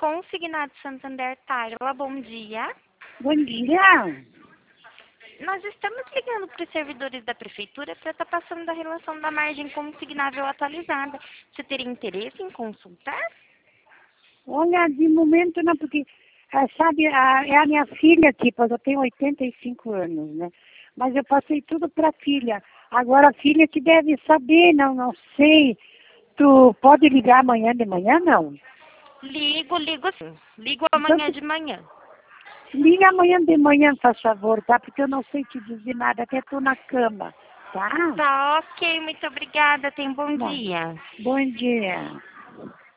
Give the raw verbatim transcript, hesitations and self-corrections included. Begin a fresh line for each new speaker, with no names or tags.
Consignado Santander Tarla, bom dia.
Bom dia.
Nós estamos ligando para os servidores da prefeitura para estar passando da relação da margem consignável atualizada. Você teria interesse em consultar?
Olha, de momento não, porque, ah, sabe, a, é a minha filha, tipo, eu tenho oitenta e cinco anos, né? Mas eu passei tudo para a filha. Agora a filha que deve saber, não, não sei. Tu pode ligar amanhã de manhã, não?
Ligo, ligo sim. Ligo
Então,
amanhã
tu,
de manhã.
liga amanhã de manhã, faz favor, tá? Porque eu não sei te dizer nada, até tô na cama, tá?
Tá, ok, muito obrigada. Tenha um bom
Bom,
dia.
bom dia.